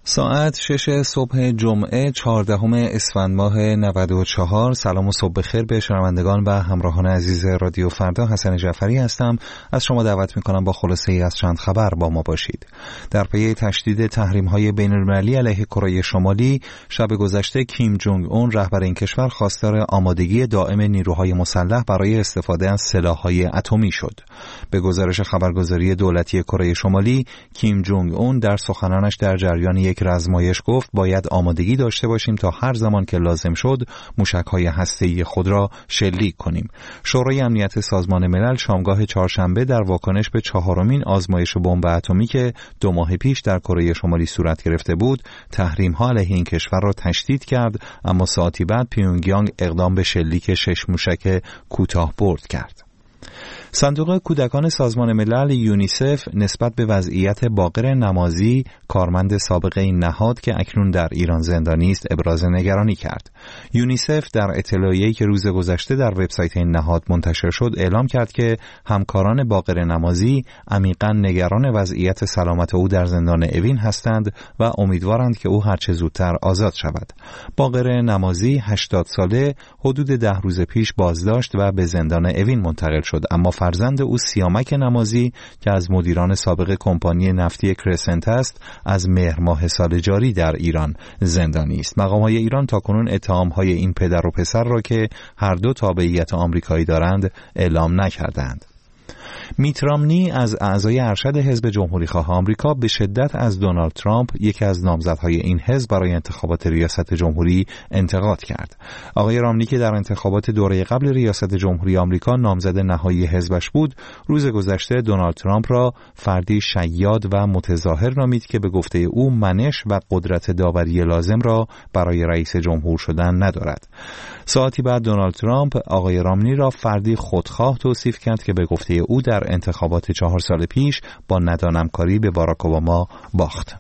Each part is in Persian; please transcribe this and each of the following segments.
ساعت 6 صبح جمعه 14 اسفند ماه 94. سلام و صبح بخیر به شنوندگان و همراهان عزیز رادیو فردا. حسن جعفری هستم. از شما دعوت میکنم با خلاصه ای از چند خبر با ما باشید. در پی تشدید تحریم‌های بین‌المللی علیه کره شمالی، شب گذشته کیم جونگ اون رهبر این کشور خواستار آمادگی دائم نیروهای مسلح برای استفاده از سلاح‌های اتمی شد. به گزارش خبرگزاری دولتی کره شمالی، کیم جونگ اون در سخنانش در جریان یک رزمایش گفت باید آمادگی داشته باشیم تا هر زمان که لازم شد موشک‌های هسته‌ای خود را شلیک کنیم. شورای امنیت سازمان ملل شامگاه چهارشنبه در واکنش به 4مین آزمایش بمب اتمی که 2 ماه پیش در کره شمالی صورت گرفته بود، تحریم‌ها علیه این کشور را تشدید کرد، اما ساعتی بعد پیونگیانگ اقدام به شلیک 6 موشک کوتاه‌برد کرد. صندوق کودکان سازمان ملل یونیسف نسبت به وضعیت باقر نمازی، کارمند سابق این نهاد که اکنون در ایران زندانی است، ابراز نگرانی کرد. یونیسف در اطلاعیه‌ای که روز گذشته در وبسایت این نهاد منتشر شد اعلام کرد که همکاران باقر نمازی عمیقاً نگران وضعیت سلامت او در زندان اوین هستند و امیدوارند که او هرچه زودتر آزاد شود. باقر نمازی 80 ساله حدود 10 روز پیش بازداشت و به زندان اوین منتقل شد، اما فرزند او سیامک نمازی که از مدیران سابق کمپانی نفتی کرسنت است، از مهر ماه سال جاری در ایران زندانی است. مقام‌های ایران تاکنون اتهام‌های این پدر و پسر را که هر دو تابعیت آمریکایی دارند اعلام نکردند. میت رامنی از اعضای ارشد حزب جمهوری‌خواه آمریکا به شدت از دونالد ترامپ، یکی از نامزدهای این حزب برای انتخابات ریاست جمهوری، انتقاد کرد. آقای رامنی که در انتخابات دوره قبل ریاست جمهوری آمریکا نامزد نهایی حزبش بود، روز گذشته دونالد ترامپ را فردی شیاد و متظاهر نامید که به گفته او منش و قدرت داوری لازم را برای رئیس جمهور شدن ندارد. ساعتی بعد دونالد ترامپ آقای رامنی را فردی خودخواه توصیف کرد که به گفته او در انتخابات 4 سال پیش با ندانمکاری به باراک اوباما باخت.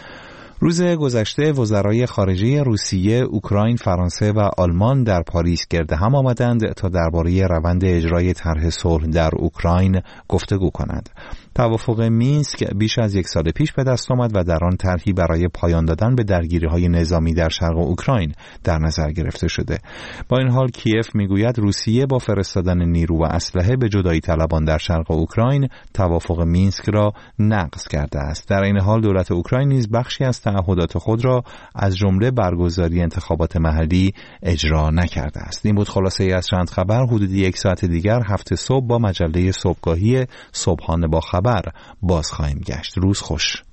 روز گذشته وزرای خارجه روسیه، اوکراین، فرانسه و آلمان در پاریس گرد هم آمدند تا درباره روند اجرای طرح صلح در اوکراین گفتگو کنند. توافق مینسک بیش از 1 سال پیش به دست آمد و در آن طرحی برای پایان دادن به درگیری‌های نظامی در شرق اوکراین در نظر گرفته شده. با این حال کیف میگوید روسیه با فرستادن نیرو و اسلحه به جدایی طلبان در شرق اوکراین توافق مینسک را نقض کرده است. در این حال دولت اوکراین نیز بخشی از تعهدات خود را از جمله برگزاری انتخابات محلی اجرا نکرده است. این بود خلاصه ای از چند خبر. حدود 1 ساعت دیگر هفته صبح با مجله صبحگاهی صبحانه با خبر باز خواهیم گشت. روز خوش.